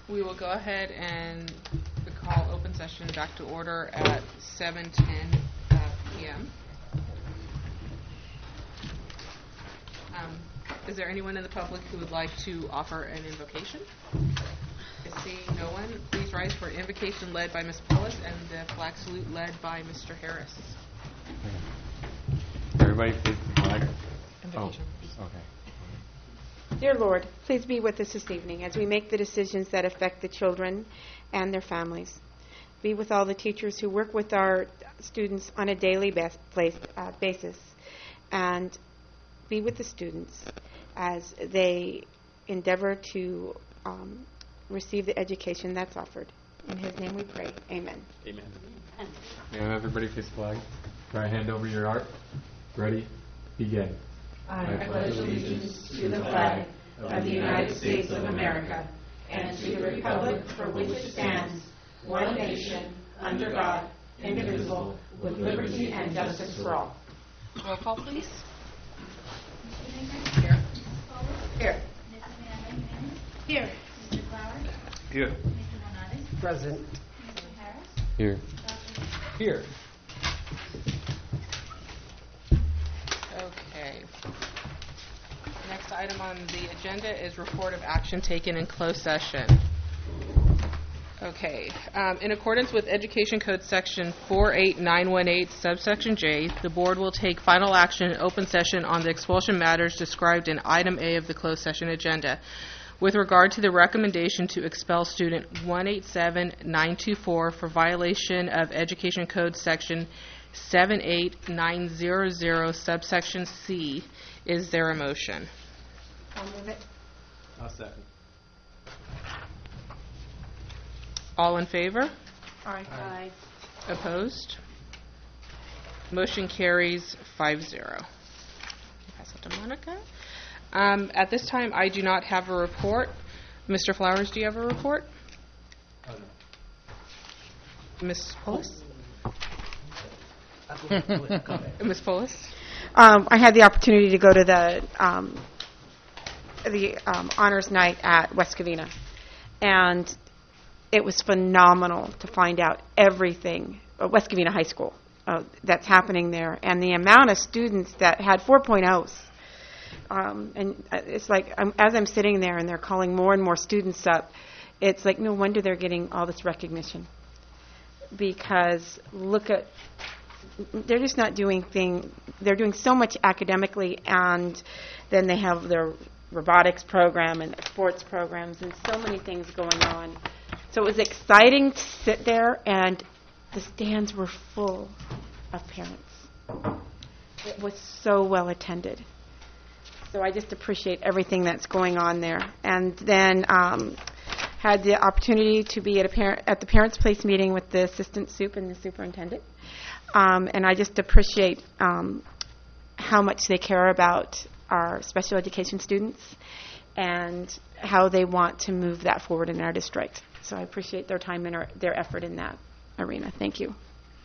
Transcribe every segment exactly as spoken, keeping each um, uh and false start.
We will go ahead and call open session back to order at seven ten uh, p m Um, is there anyone in the public who would like to offer an invocation? Seeing no one, please rise for an invocation led by Miz Pullis and the flag salute led by Mister Harris. Everybody, please, flag. Invocation. Oh, okay. Dear Lord, please be with us this evening as we make the decisions that affect the children and their families. Be with all the teachers who work with our students on a daily bas- place, uh, basis, and be with the students as they endeavor to um, receive the education that's offered. In His name we pray. Amen. Amen. May I have everybody please flag? Right hand over your heart. Ready? Begin. I pledge allegiance to the flag of the United States of America and to the republic for which it stands, one nation, under God, indivisible, with liberty and justice for all. Roll call, please. Here. Here. Here. Mister Flowers? Here. Mister Monatis? Present. Mister Harris? Here. Here. Okay. Next item on the agenda is report of action taken in closed session. Okay. Um, in accordance with Education Code Section four eight nine one eight, subsection J, the Board will take final action in open session on the expulsion matters described in Item A of the closed session agenda. With regard to the recommendation to expel student one eight seven nine two four for violation of Education Code Section seven eight nine zero zero, subsection C, is there a motion? I'll move it. I'll second. All in favor? Aye. Aye. Opposed? Motion carries five zero. Pass it to Monica. Um, at this time, I do not have a report. Mister Flowers, do you have a report? Oh, Miz Pullis? no. Miz Pullis? Um, I had the opportunity to go to the um, the um, honors night at West Covina, and it was phenomenal to find out everything, uh, West Covina High School, uh, that's happening there, and the amount of students that had four point ohs. Um, and uh, it's like, um, as I'm sitting there and they're calling more and more students up, it's like, no wonder they're getting all this recognition. Because look at, they're just not doing thing, they're doing so much academically, and then they have their robotics program and sports programs and so many things going on. So it was exciting to sit there, and the stands were full of parents. It was so well attended. So I just appreciate everything that's going on there. And then um, had the opportunity to be at a parent, at the Parents' Place meeting with the assistant sup and the superintendent. Um, and I just appreciate um, how much they care about our special education students and how they want to move that forward in our district. So I appreciate their time and our, their effort in that arena. Thank you.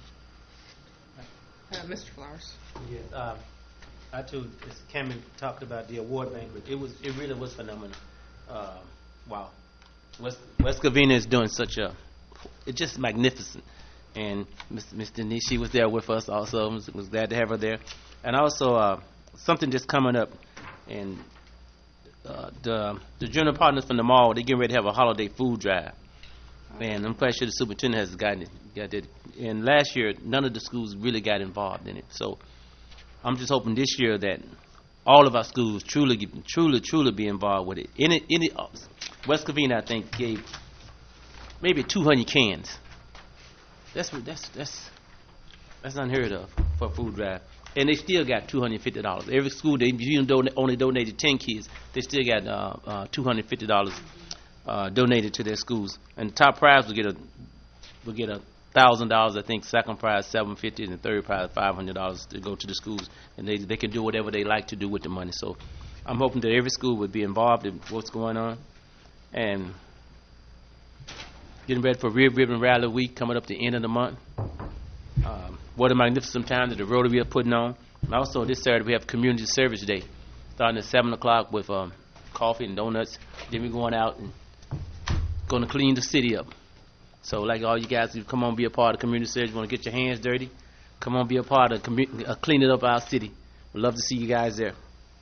Uh, Mister Flowers? Yes, um, I too, as Cameron talked about the award banquet, it was, it really was phenomenal. Uh, wow, West, West Covina is doing such a, it's just magnificent. And Miss Miss Denise, she was there with us also. Was, was glad to have her there. And also uh, something just coming up, and uh, the the general partners from the mall, they're getting ready to have a holiday food drive. And I'm quite sure the superintendent has gotten it, got it. And last year, none of the schools really got involved in it. So I'm just hoping this year that all of our schools truly, truly, truly be involved with it. In it, in it, West Covina, I think, gave maybe two hundred cans. That's that's that's that's unheard of for a food drive. And they still got two hundred fifty dollars. Every school, they even though they only donated ten kids, they still got uh, uh, two hundred fifty dollars uh, donated to their schools. And the top prize will get a will get a thousand dollars. I think second prize seven fifty, and the third prize five hundred dollars to go to the schools. And they they can do whatever they like to do with the money. So I'm hoping that every school would be involved in what's going on, and getting ready for Red Ribbon Rally Week coming up the end of the month. Um, what a magnificent time that the Rotary are putting on. And also this Saturday we have Community Service Day, starting at seven o'clock with um, coffee and donuts. Then we're going out and going to clean the city up. So, like all you guys, you come on, be a part of the community service. You want to get your hands dirty? Come on, be a part of commu- uh, cleaning up our city. We'd love to see you guys there.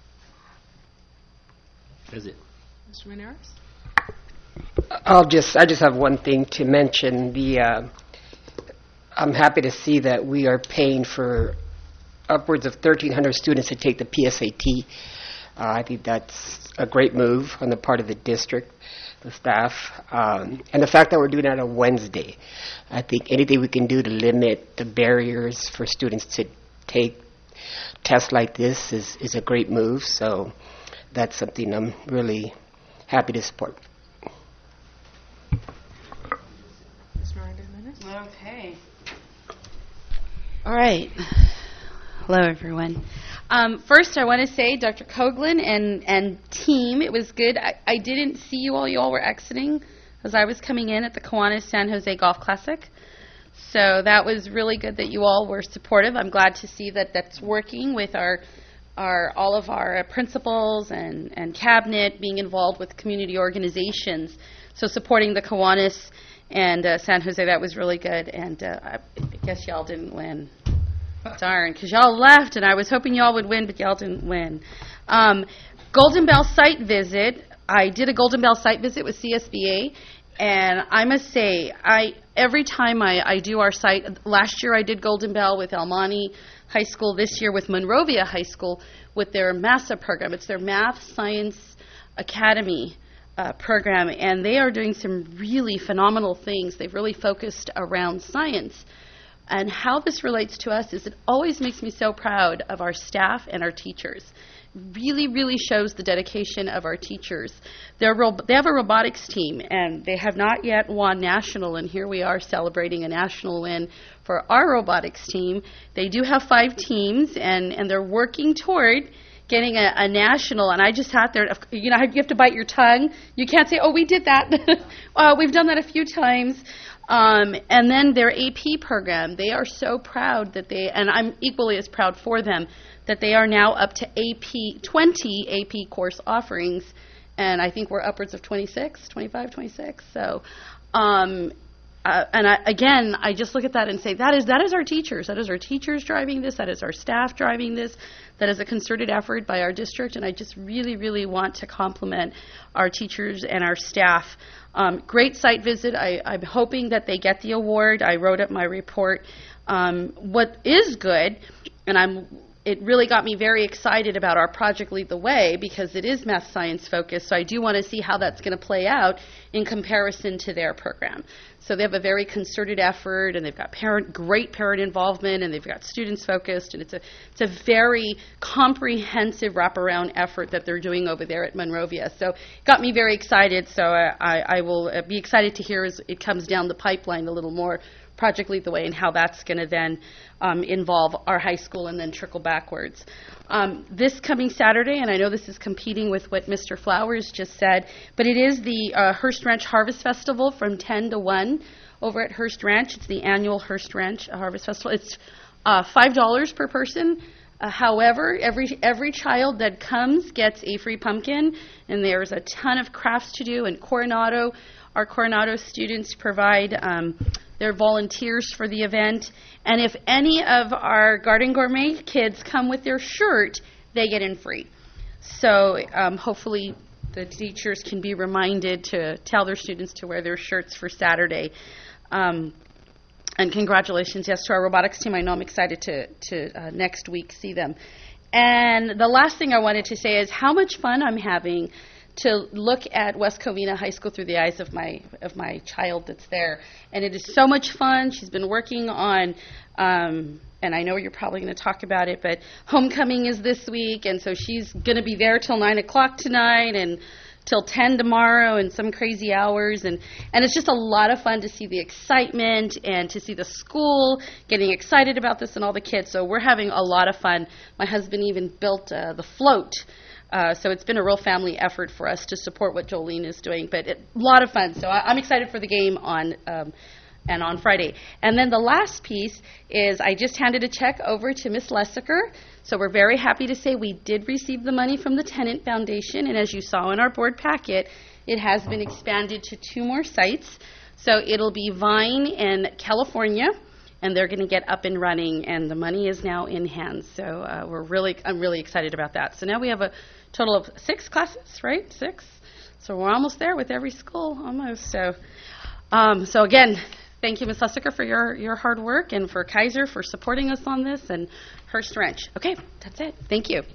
That's it. Mister Menares? I'll just, I just have one thing to mention. The, uh, I'm happy to see that we are paying for upwards of thirteen hundred students to take the P S A T. Uh, I think that's a great move on the part of the district, the staff, um, and the fact that we're doing that on Wednesday. I think anything we can do to limit the barriers for students to take tests like this is, is a great move. So that's something I'm really happy to support. Miz Miranda Jimenez? Okay. All right. Hello, everyone. Um, first, I want to say, Doctor Coughlin and, and team, it was good. I, I didn't see you all. You all were exiting as I was coming in at the Kiwanis San Jose Golf Classic. So that was really good that you all were supportive. I'm glad to see that that's working with our our all of our principals and, and cabinet being involved with community organizations. So supporting the Kiwanis and uh, San Jose, that was really good. And uh, I guess y'all didn't win. Darn, because y'all left, and I was hoping y'all would win, but y'all didn't win. Um, Golden Bell site visit. I did a Golden Bell site visit with C S B A, and I must say, I every time I, I do our site, last year I did Golden Bell with El Monte High School, this year with Monrovia High School with their MASA program. It's their Math Science Academy uh, program, and they are doing some really phenomenal things. They've really focused around science. And how this relates to us is it always makes me so proud of our staff and our teachers. Really, really shows the dedication of our teachers. They're ro- they have a robotics team, and they have not yet won national, and here we are celebrating a national win for our robotics team. They do have five teams, and, and they're working toward getting a, a national, and I just sat there, you know, you have to bite your tongue. You can't say, oh, we did that. uh, we've done that a few times. Um, and then their A P program, they are so proud that they, and I'm equally as proud for them, that they are now up to A P, twenty A P course offerings, and I think we're upwards of twenty-six, twenty-five, twenty-six. So, um, uh, and I, again, I just look at that and say, that is that is our teachers. That is our teachers driving this. That is our staff driving this. That is a concerted effort by our district, and I just really, really want to compliment our teachers and our staff. Um, great site visit. I, I'm hoping that they get the award. I wrote up my report. Um, what is good, and I'm, it really got me very excited about our Project Lead the Way because it is math science focused, so I do want to see how that's going to play out in comparison to their program. So they have a very concerted effort, and they've got parent, great parent involvement, and they've got students focused, and it's a it's a very comprehensive wraparound effort that they're doing over there at Monrovia. So it got me very excited. So uh, I, I will uh, be excited to hear as it comes down the pipeline a little more, Project Lead the Way, and how that's going to then um, involve our high school and then trickle backwards. Um, this coming Saturday, and I know this is competing with what Mister Flowers just said, but it is the uh, Hearst Ranch Harvest Festival from ten to one over at Hearst Ranch. It's the annual Hearst Ranch Harvest Festival. It's uh, five dollars per person. Uh, however, every every child that comes gets a free pumpkin, and there's a ton of crafts to do. And Coronado, our Coronado students provide um, their volunteers for the event. And if any of our Garden Gourmet kids come with their shirt, they get in free. So um, hopefully the teachers can be reminded to tell their students to wear their shirts for Saturday. Um, And congratulations, yes, to our robotics team. I know I'm excited to, to uh, next week see them. And the last thing I wanted to say is how much fun I'm having to look at West Covina High School through the eyes of my of my child that's there. And it is so much fun. She's been working on, um, and I know you're probably going to talk about it, but homecoming is this week, and so she's going to be there till nine o'clock tonight, and till ten tomorrow and some crazy hours, and, and it's just a lot of fun to see the excitement and to see the school getting excited about this and all the kids. So we're having a lot of fun. My husband even built uh, the float, uh, so it's been a real family effort for us to support what Jolene is doing, but a lot of fun. So I, I'm excited for the game on um, and on Friday. And then the last piece is I just handed a check over to Miss Lessiker. So we're very happy to say we did receive the money from the Tenant Foundation, and as you saw in our board packet, It has been expanded to two more sites. So it'll be Vine in California, and they're going to get up and running, and the money is now in hand. So uh, we're really, I'm really excited about that. So now we have a total of six classes, right? Six. So we're almost there with every school, almost. So, um, so again, thank you, Miz Hussicker, for your, your hard work, and for Kaiser for supporting us on this, and Hearst Ranch. Okay, that's it. Thank you.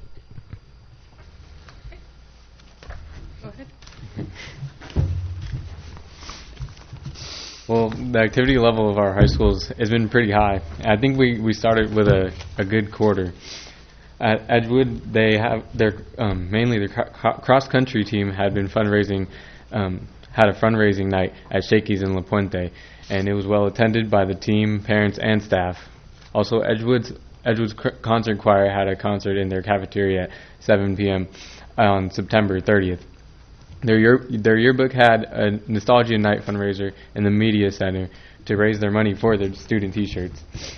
Go ahead. Well, the activity level of our high schools has been pretty high. I think we, we started with a, a good quarter. At Edgewood, they have their um, mainly their cro- cross country team had been fundraising, um, had a fundraising night at Shakey's in La Puente, and it was well attended by the team, parents, and staff. Also, Edgewood's Edgewood's cr- concert choir had a concert in their cafeteria at seven p.m. on September thirtieth. Their year, their yearbook had a Nostalgia Night fundraiser in the Media Center to raise their money for their student T-shirts.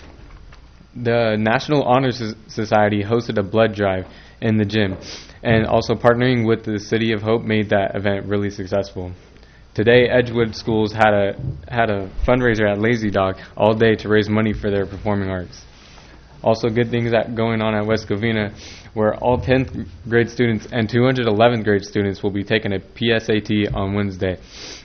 The National Honor Society hosted a blood drive in the gym, and also partnering with the City of Hope made that event really successful. Today, Edgewood schools had a had a fundraiser at Lazy Dog all day to raise money for their performing arts. Also, good things that going on at West Covina, where all tenth grade students and two hundred eleventh grade students will be taking a P S A T on Wednesday.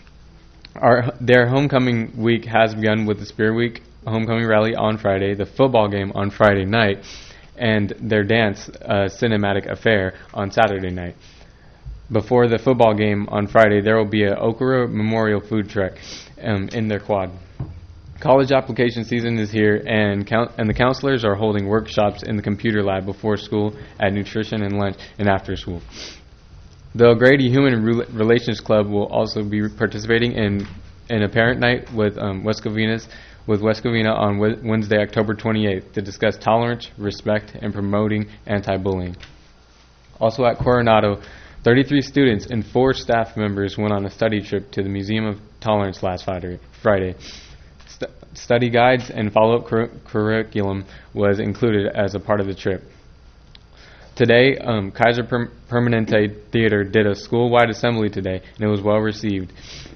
Our their homecoming week has begun with the Spirit Week homecoming rally on Friday, the football game on Friday night, and their dance uh, cinematic affair on Saturday night. Before the football game on Friday, there will be a Okra Memorial food truck um, in their quad. College application season is here, and count, and the counselors are holding workshops in the computer lab before school, at nutrition and lunch, and after school. The O'Grady Human Rel- Relations Club will also be participating in, in a parent night with um, West Covina's with West Covina on Wednesday, October twenty-eighth, to discuss tolerance, respect, and promoting anti-bullying. Also at Coronado, thirty-three students and four staff members went on a study trip to the Museum of Tolerance last Friday. St- study guides and follow-up cur- curriculum was included as a part of the trip. Today, um, Kaiser per- Permanente Theater did a school-wide assembly today, and it was well received.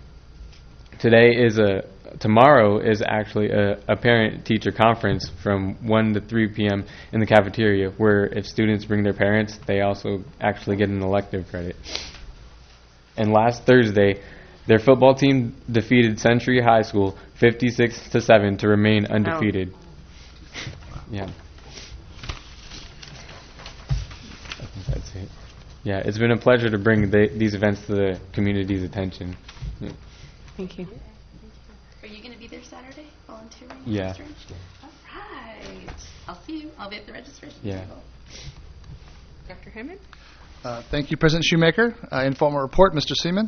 Today is a Tomorrow is actually a, a parent-teacher conference from one to three p.m. in the cafeteria, where if students bring their parents, they also actually get an elective credit. And last Thursday, their football team defeated Century High School fifty-six to seven to remain undefeated. Oh. Yeah. I think that's it. Yeah, it's been a pleasure to bring the, these events to the community's attention. Yeah. Thank you. Are you going to be there Saturday, volunteering? Yeah. Registering? All right. I'll see you. I'll be at the registration Yeah. table. Doctor Hammond? Uh, thank you, President Shoemaker. Uh, informal report, Mister Seaman.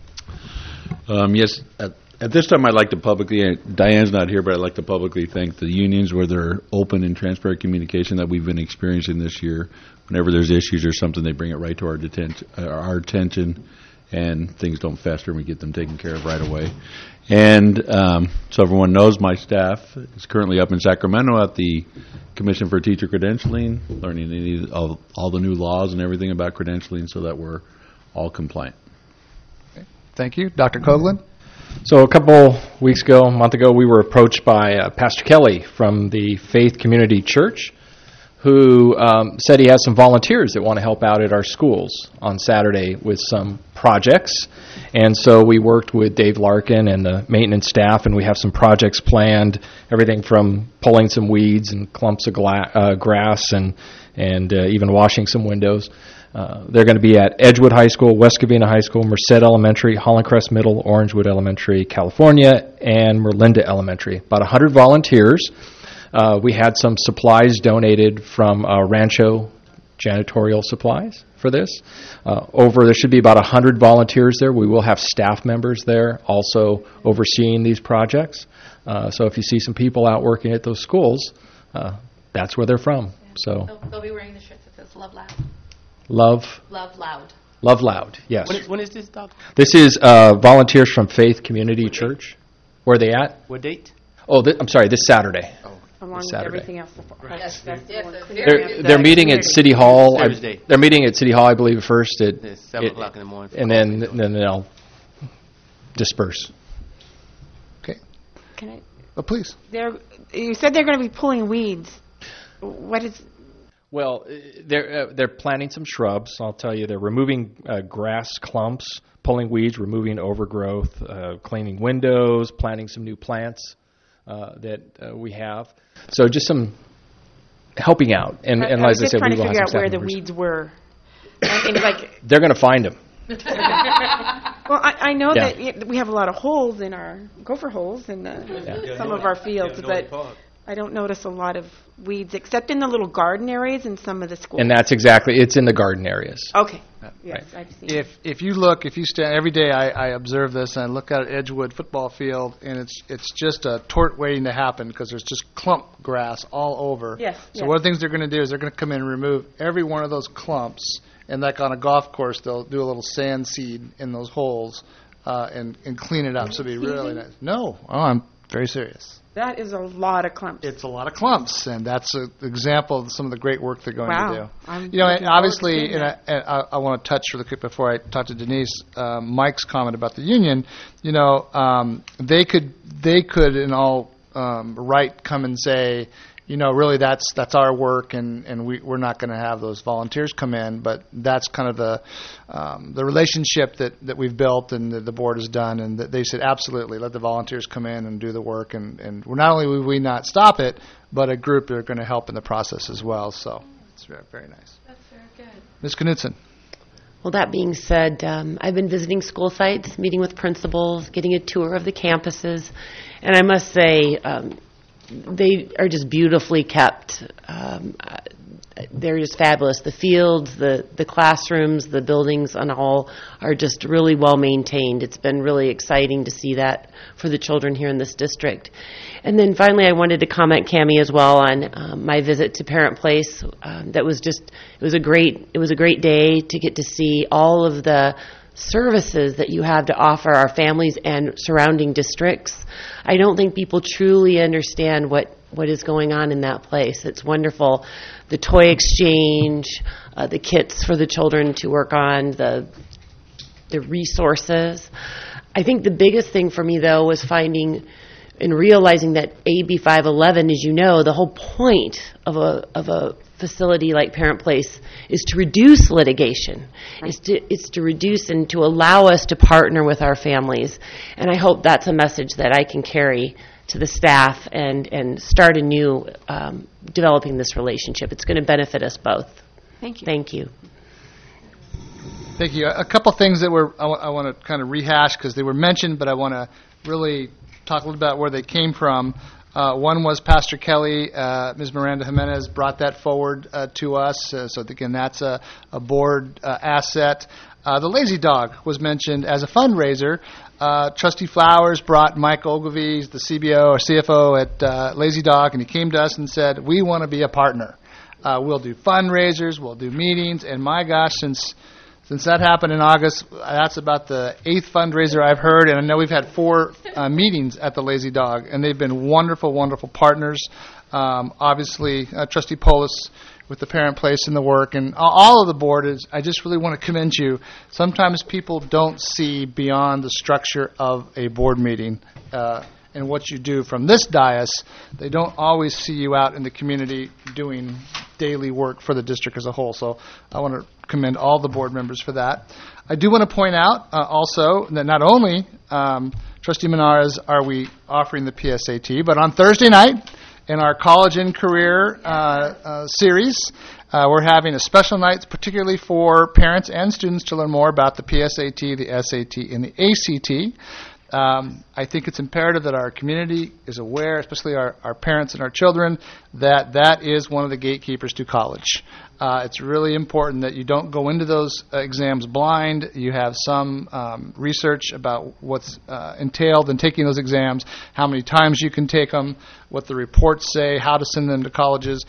Um, yes, at, at this time I'd like to publicly, uh, Diane's not here, but I'd like to publicly thank the unions where their open and transparent communication that we've been experiencing this year. Whenever there's issues or something, they bring it right to our, detent- uh, our attention, and things don't fester, and we get them taken care of right away. And um, so everyone knows, my staff is currently up in Sacramento at the Commission for Teacher Credentialing, learning any, all, all the new laws and everything about credentialing so that we're all compliant. Okay. Thank you. Doctor Coughlin. So a couple weeks ago, a month ago, we were approached by uh, Pastor Kelly from the Faith Community Church, who um, said he has some volunteers that want to help out at our schools on Saturday with some projects. And so we worked with Dave Larkin and the maintenance staff, and we have some projects planned, everything from pulling some weeds and clumps of gla- uh, grass and, and uh, even washing some windows. Uh, they're going to be at Edgewood High School, West Covina High School, Merced Elementary, Holland Crest Middle, Orangewood Elementary, California, and Merlinda Elementary. About one hundred volunteers. Uh, we had some supplies donated from uh, Rancho Janitorial Supplies for this. Uh, over, there should be about one hundred volunteers there. We will have staff members there also overseeing these projects. Uh, so if you see some people out working at those schools, uh, that's where they're from. So They'll, they'll be wearing the shirts that says Love Loud. Love, Love Loud. Love Loud, yes. When is, when is this, Doctor? This is uh, volunteers from Faith Community Church. Where are they at? What date? Oh, th- I'm sorry, this Saturday. Along with Saturday. everything else. Yes, yes, yes. They're, they're meeting at City Hall. I, Thursday. they're meeting at City Hall, I believe, first at It's seven it- o'clock in the morning. and then then they'll disperse. Okay. Can I? Oh, please. They're, you said they're going to be pulling weeds. What is? Well, uh, they're uh, they're planting some shrubs. I'll tell you, they're removing uh, grass clumps, pulling weeds, removing overgrowth, uh, cleaning windows, planting some new plants uh, that uh, we have. So just some helping out. And, and I, I as was I just said, trying we to will have figure some out where staff the members. weeds were. And, and like, They're going to find them. well, I, I know Yeah. that y- we have a lot of holes in our gopher holes in the, Yeah. some of our fields, but I don't notice a lot of weeds except in the little garden areas in some of the schools. And that's exactly, it's in the garden areas. Okay. Right. Yes, I've seen. If if you look, if you stand every day, I, I observe this and I look out at Edgewood football field, and it's it's just a tort waiting to happen because there's just clump grass all over. Yes, So yes. one of the things they're going to do is they're going to come in and remove every one of those clumps, and like on a golf course, they'll do a little sand seed in those holes uh, and and clean it up. So it'll be really nice. No, oh, I'm very serious. That is a lot of clumps. It's a lot of clumps, and that's an example of some of the great work they're going Wow. to do. I'm you know, looking and forward to obviously, seeing and I, that. and I, I want to touch really quick before I talk to Denise, um, Mike's comment about the union. You know, um, they could they could in all um, right come and say, you know, really that's that's our work, and, and we we're not going to have those volunteers come in. But that's kind of the um, the relationship that, that we've built and that the board has done, and that they said absolutely let the volunteers come in and do the work, and and we're not only will we not stop it, but a group that are going to help in the process as well. So it's very very nice. That's very good. Miz Knudsen. Well, that being said, um, I've been visiting school sites, meeting with principals, getting a tour of the campuses, and I must say um, they are just beautifully kept. Um, uh, they're just fabulous. The fields, the, the classrooms, the buildings and all are just really well maintained. It's been really exciting to see that for the children here in this district. And then finally, I wanted to comment, Cammie, as well on um, my visit to Parent Place. Um, that was just it was a great it was a great day to get to see all of the services that you have to offer our families and surrounding districts. I don't think people truly understand what, what is going on in that place. It's wonderful. The toy exchange, uh, the kits for the children to work on, the the resources. I think the biggest thing for me, though, was finding and realizing that A B five eleven, as you know, the whole point of a of a facility like Parent Place is to reduce litigation. It's to it's to reduce and to allow us to partner with our families. And I hope that's a message that I can carry to the staff and, and start anew um, developing this relationship. It's going to benefit us both. Thank you. Thank you. Thank you. A couple things that were I, w- I want to kind of rehash because they were mentioned, but I want to really talk a little about where they came from. Uh, one was Pastor Kelly, uh, Miz Miranda Jimenez brought that forward uh, to us. Uh, so again, that's a, a board uh, asset. Uh, the Lazy Dog was mentioned as a fundraiser. Uh, Trustee Flowers brought Mike Ogilvie, he's the C B O or C F O at uh, Lazy Dog, and he came to us and said, we want to be a partner. Uh, we'll do fundraisers, we'll do meetings, and my gosh, since Since that happened in August, that's about the eighth fundraiser I've heard, and I know we've had four uh, meetings at the Lazy Dog, and they've been wonderful, wonderful partners. Um, obviously, uh, Trustee Polis with the Parent Place and the work, and all of the board is. I just really want to commend you. Sometimes people don't see beyond the structure of a board meeting uh, and what you do from this dais. They don't always see you out in the community doing daily work for the district as a whole. So I want to commend all the board members for that. I do want to point out uh, also that not only, um, Trustee Menares, are we offering the P S A T, but on Thursday night in our College and Career uh, uh, series, uh, we're having a special night particularly for parents and students to learn more about the P S A T, the S A T, and the A C T. Um, I think it's imperative that our community is aware, especially our, our parents and our children, that that is one of the gatekeepers to college. Uh, it's really important that you don't go into those uh, exams blind. You have some um, research about what's uh, entailed in taking those exams, how many times you can take them, what the reports say, how to send them to colleges.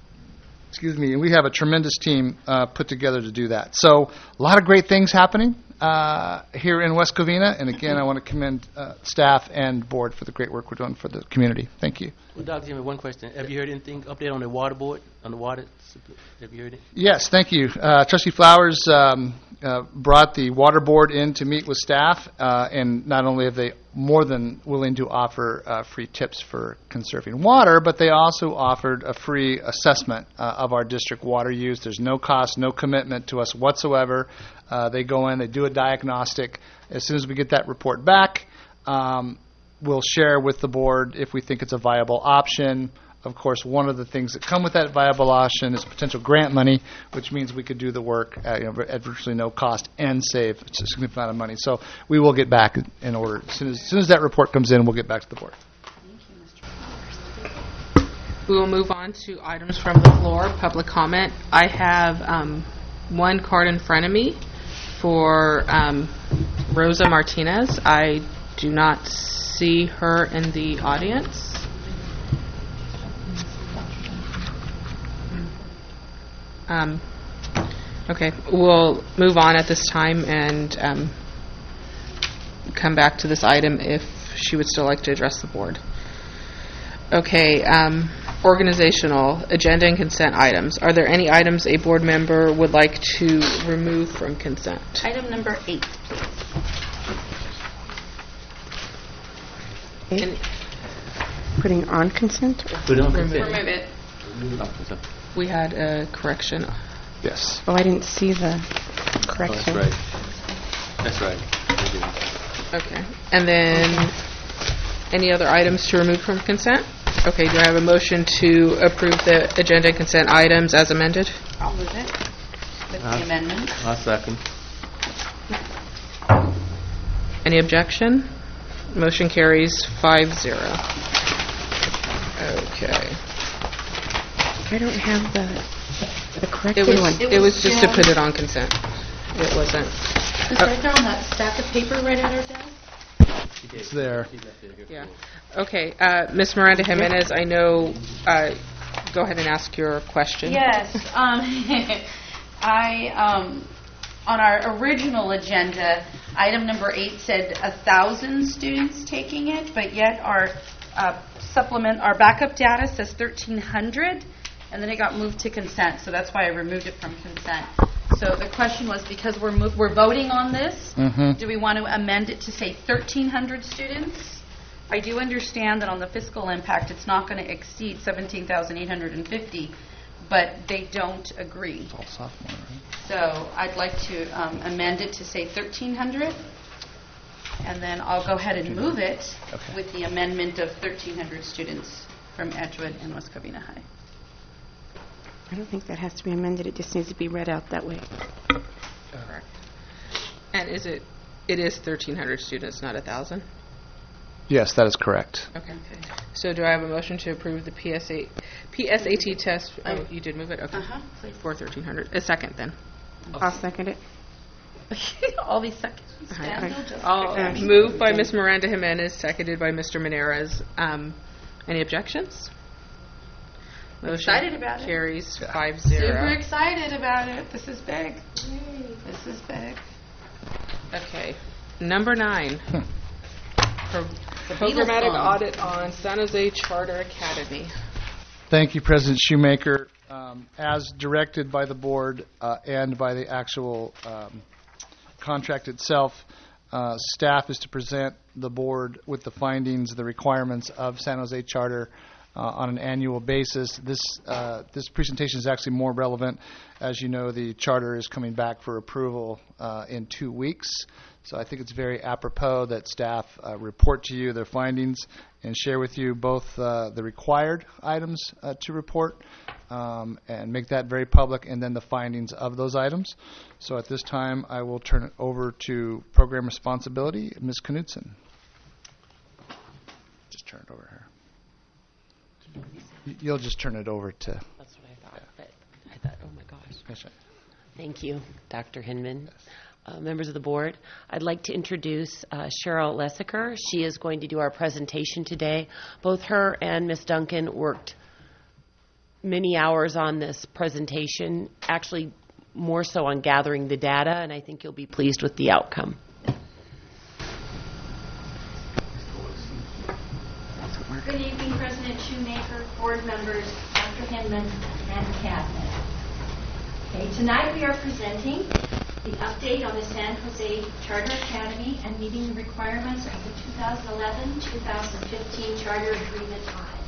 Excuse me, and we have a tremendous team uh, put together to do that. So a lot of great things happening. uh, here in West Covina. And again, I want to commend uh, staff and board for the great work we're doing for the community. Thank you. Well, Doctor Jimmy, one question. Have you heard anything update on the water board, on the water? Have you heard it? Yes, thank you. Uh, Trustee Flowers um, uh, brought the water board in to meet with staff, uh, and not only have they more than willing to offer uh, free tips for conserving water, but they also offered a free assessment uh, of our district water use. There's no cost, no commitment to us whatsoever. Uh, they go in, they do a diagnostic. As soon as we get that report back, um, we'll share with the board if we think it's a viable option. Of course, one of the things that come with that viable option is potential grant money, which means we could do the work at, you know, at virtually no cost and save a significant amount of money. So we will get back in order. As soon as, as soon as that report comes in, we'll get back to the board. We will move on to items from the floor, public comment. I have um, one card in front of me for um, Rosa Martinez. I do not see her in the audience. Um, okay, we'll move on at this time and um, come back to this item if she would still like to address the board. Okay, um, organizational, agenda and consent items. Are there any items a board member would like to remove from consent? Item number eight, please. And Putting on consent? Put it on Remove consent. Remove it. Oh, consent. we had a correction. Yes. Oh, I didn't see the Oh, correction. that's right. That's right. We did. Okay. And then, any other items to remove from consent? Okay, do I have a motion to approve the agenda and consent items as amended? I'll move it with the amendment. I'll second. Any objection? Motion carries five zero. Okay. I don't have the the It corrected was, one. it was just to put it on consent. It wasn't. It's right there on that stack of paper right at our desk. It's there. Yeah. Okay, uh, Miz Miranda Jimenez, I know, uh, go ahead and ask your question. Yes. Um, I, um, on our original agenda, item number eight said a thousand students taking it, but yet our uh, supplement, our backup data says thirteen hundred, and then it got moved to consent, so that's why I removed it from consent. So the question was, because we're mo- we're voting on this, Mm-hmm. do we want to amend it to say thirteen hundred students? I do understand that on the fiscal impact, it's not going to exceed seventeen thousand eight hundred fifty, but they don't agree. All sophomore, right? So I'd like to um, amend it to say thirteen hundred, and then I'll go ahead and move it Okay. with the amendment of thirteen hundred students from Edgewood and West Covina High. I don't think that has to be amended. It just needs to be read out that way. Correct. And is it, it is thirteen hundred students, not one thousand? Yes, that is correct. Okay. So do I have a motion to approve the P S A, P S A T test? Oh, you did move it? Okay. Uh-huh, please. For thirteen hundred. A second, then. I'll second it. All these seconds. Okay. Stand, they'll just- All Okay. moved by Miz Miranda Jimenez, seconded by Mister Meneras. Um, any objections? Motion Excited about it. Carries Yeah. five Super zero. excited about it. This is big. This is big. Okay. Number nine. Pro- The Beatles Programmatic song. audit on San Jose Charter Academy. Thank you, President Shoemaker. Um, As directed by the board uh, and by the actual um, contract itself, uh, staff is to present the board with the findings, the requirements of San Jose Charter uh, on an annual basis. This uh, this presentation is actually more relevant. As you know, the charter is coming back for approval uh, in two weeks. So I think it's very apropos that staff uh, report to you their findings and share with you both uh, the required items uh, to report um, and make that very public, and then the findings of those items. So at this time, I will turn it over to Program Responsibility, Miz Knudsen. Just turn it over here. Y- You'll just turn it over to... That's what I thought, but I thought, oh my gosh. Yes, sir. Thank you, Doctor Hinman. Uh, members of the board, I'd like to introduce uh, Cheryl Lessiker. She is going to do our presentation today. Both her and Miz Duncan worked many hours on this presentation, actually more so on gathering the data, and I think you'll be pleased with the outcome. Good evening, President Shoemaker, board members, Doctor Hinman, and cabinet. Okay, tonight we are presenting the update on the San Jose Charter Academy and meeting the requirements of the two thousand eleven to two thousand fifteen Charter Agreement audit.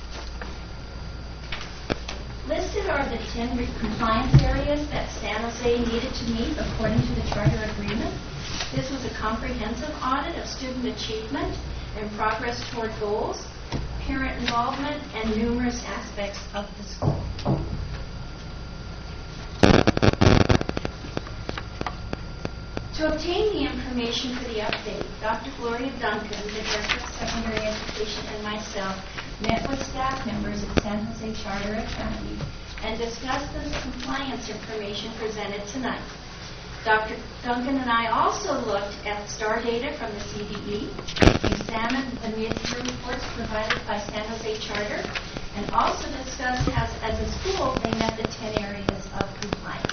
Listed are the ten compliance areas that San Jose needed to meet according to the Charter Agreement. This was a comprehensive audit of student achievement and progress toward goals, parent involvement, and numerous aspects of the school. To obtain the information for the update, Doctor Gloria Duncan, the Director of Secondary Education, and myself met with staff members at San Jose Charter Academy and discussed the compliance information presented tonight. Doctor Duncan and I also looked at STAR data from the C D E, examined the mid-year reports provided by San Jose Charter, and also discussed how, as a school, they met the ten areas of compliance.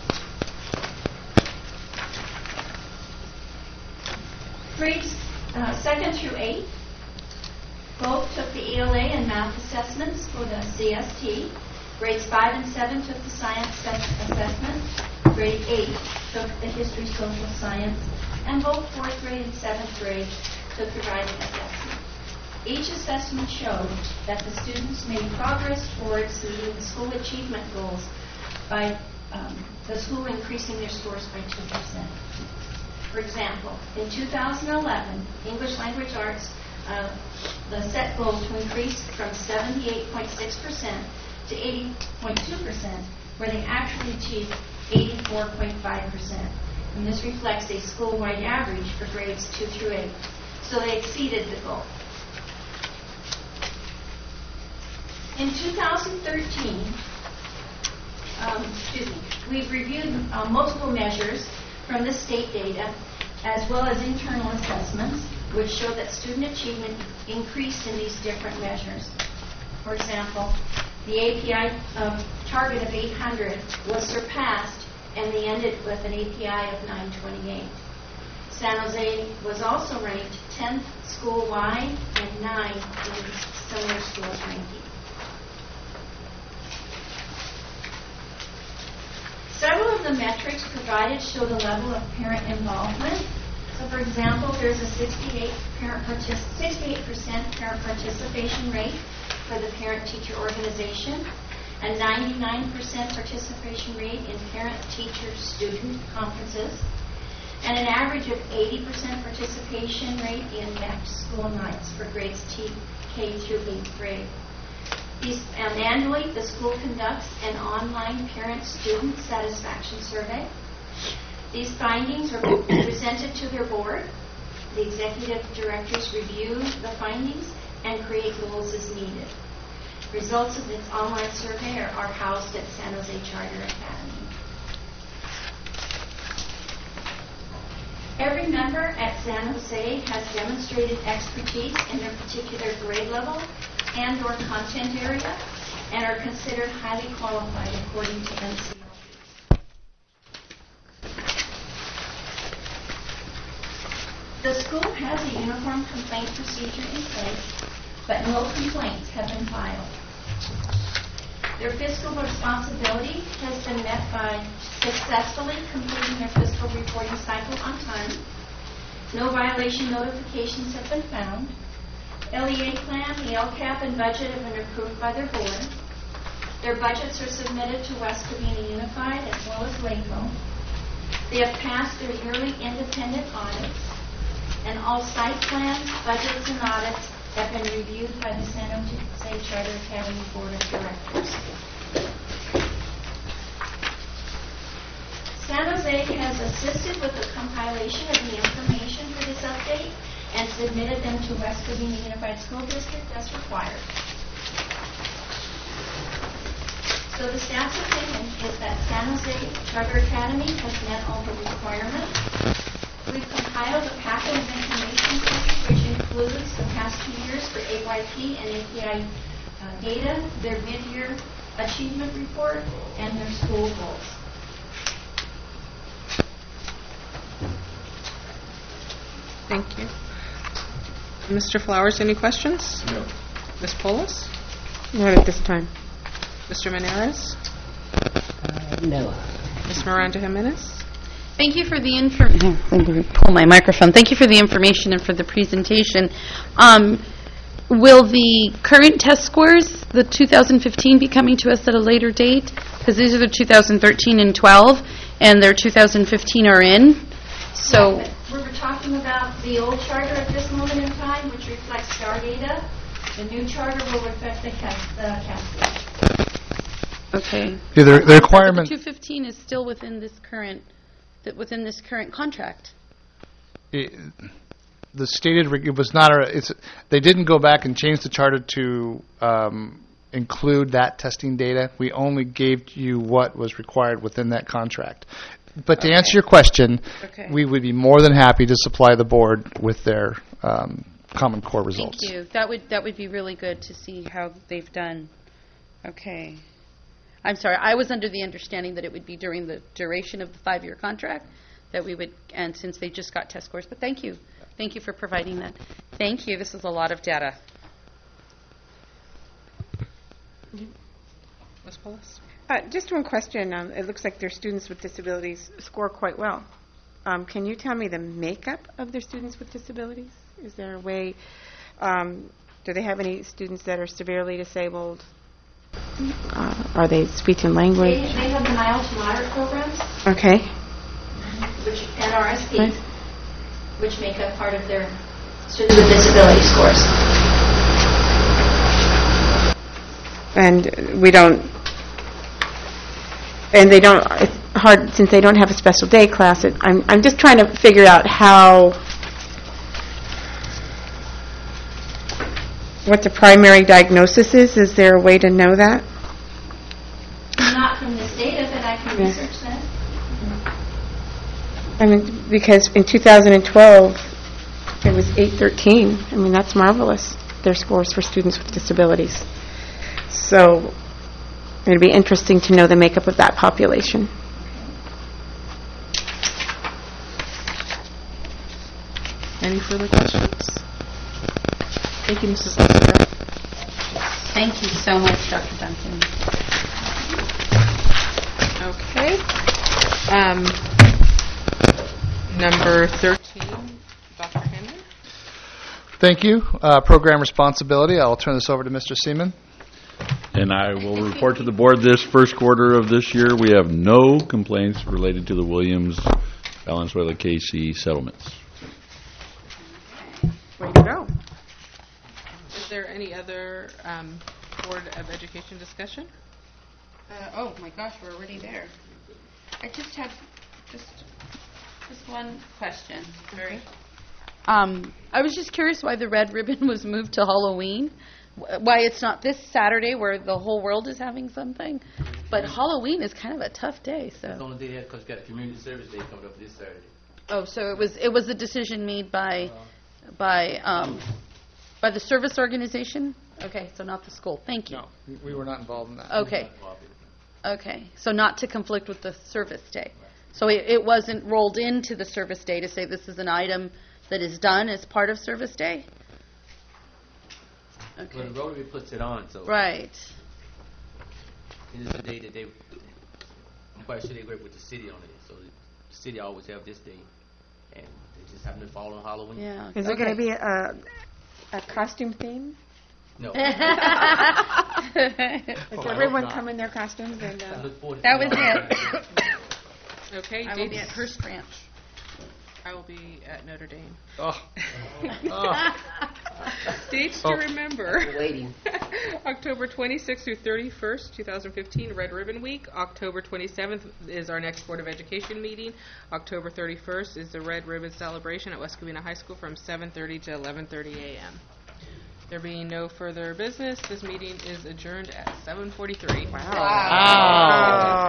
Grades uh, second through eight both took the E L A and math assessments for the C S T. Grades five and seven took the science assessment. Grade eight took the history social science. And both fourth grade and seventh grade took the writing assessment. Each assessment showed that the students made progress towards meeting the school achievement goals by um, the school increasing their scores by two percent. For example, in two thousand eleven, English Language Arts, uh, the set goal to increase from seventy-eight point six percent to eighty point two percent, where they actually achieved eighty-four point five percent. And this reflects a school-wide average for grades two through eight. So they exceeded the goal. In two thousand thirteen, um, excuse me, we've reviewed uh, multiple measures from the state data, as well as internal assessments, which show that student achievement increased in these different measures. For example, the A P I um, target of eight hundred was surpassed, and they ended with an A P I of nine twenty-eight. San Jose was also ranked tenth school-wide and ninth in similar schools ranking. Several of the metrics provided show the level of parent involvement. So, for example, there's a sixty-eight percent parent participation rate for the parent-teacher organization, a ninety-nine percent participation rate in parent-teacher-student conferences, and an average of eighty percent participation rate in back-to-school nights for grades K through eighth grade. These, and annually, the school conducts an online parent-student satisfaction survey. These findings are presented to their board. The executive directors review the findings and create goals as needed. Results of this online survey are, are housed at San Jose Charter Academy. Every member at San Jose has demonstrated expertise in their particular grade level and or content area, and are considered highly qualified according to N C L B. The school has a uniform complaint procedure in place, but no complaints have been filed. Their fiscal responsibility has been met by successfully completing their fiscal reporting cycle on time. No violation notifications have been found. L E A plan, the L CAP, and budget have been approved by their board. Their budgets are submitted to West Covina Unified as well as LACO. They have passed their yearly independent audits, and all site plans, budgets, and audits have been reviewed by the San Jose Charter Academy Board of Directors. San Jose has assisted with the compilation of the information for this update and submitted them to West Covina Unified School District as required. So the staff's opinion is that San Jose Charter Academy has met all the requirements. We've compiled a packet of information which includes the past two years for A Y P and A P I uh, data, their mid-year achievement report, and their school goals. Thank you. Mister Flowers, any questions? No. Miz Polis? Not at this time. Mister Meneres? No. Miz Miranda Jimenez? Thank you for the information. Let me pull my microphone. Thank you for the information and for the presentation. Um, will the current test scores, the two thousand fifteen, be coming to us at a later date? Because these are the two thousand thirteen and twelve, and their two thousand fifteen are in. So Yeah, but we're talking about the old charter at this moment in time, which reflects STAR data. The new charter will reflect the CAS, the CAS. okay. Yeah, the, the requirement. The two fifteen is still within this current, th- within this current contract. It, the stated re- it was not a. It's they didn't go back and change the charter to um, include that testing data. We only gave you what was required within that contract. But to Okay. answer your question, Okay. we would be more than happy to supply the board with their um, Common Core results. Thank you. That would that would be really good to see how they've done. Okay. I'm sorry. I was under the understanding that it would be during the duration of the five-year contract that we would, and since they just got test scores. But thank you. Thank you for providing that. Thank you. This is a lot of data. Miz Polis? Uh, just one question. Um, it looks like their students with disabilities score quite well. Um, can you tell me the makeup of their students with disabilities? Is there a way? Um, do they have any students that are severely disabled? Uh, are they speech and They, language? they have the mild to moderate programs, Okay. which and R S P, Right. which make up part of their students with disability scores. And we don't. And they don't. It's hard since they don't have a special day class. It, I'm I'm just trying to figure out how. What the primary diagnosis is. Is there a way to know that? Not from this data, but I can Yeah. research that. I mean, because in two thousand twelve, it was eight thirteen. I mean, that's marvelous, their scores for students with disabilities. So it'd be interesting to know the makeup of that population. Any further questions? Thank you, Missus Lester. Thank you so much, Doctor Duncan. Okay. Um, number thirteen, Doctor Hanman. Thank you. Uh, program responsibility. I'll turn this over to Mister Seaman. And I will report to the board this first quarter of this year, we have no complaints related to the Williams Valenzuela K C settlements. Way to go. Is there any other um, Board of Education discussion? Uh, oh my gosh, we're already there. I just have just just one question. Very. Um, I was just curious why the red ribbon was moved to Halloween. Wh- Why it's not this Saturday where the whole world is having something, but Halloween is kind of a tough day. That's the So, only day they have because we got a community service day coming up this Saturday. oh, so it was it was a decision made by by um, by the service organization. Okay, so not the school. Thank you. No, we- we were not involved in that. Okay. Okay, so not to conflict with the service day. So it, it wasn't rolled into the service day to say this is an item that is done as part of service day? Well, Okay, the Rotary puts it on, so right. it is a day that they, I'm quite sure they work with the city on it. So the city always have this day, and they just happen to fall on Halloween. Yeah. Is there okay. going to be a, a costume theme? No. Does Oh, I everyone hope not. come in their costumes? And, I uh, look forward to That was seeing it. Okay, I will be dates. at Hearst Ranch. I will be at Notre Dame. Oh. Oh. Dates to Oh. remember. Waiting. October twenty-sixth through thirty-first, two thousand fifteen, Red Ribbon Week. October twenty-seventh is our next Board of Education meeting. October thirty-first is the Red Ribbon Celebration at West Covina High School from seven thirty to eleven thirty a.m. There being no further business, this meeting is adjourned at seven forty-three. wow.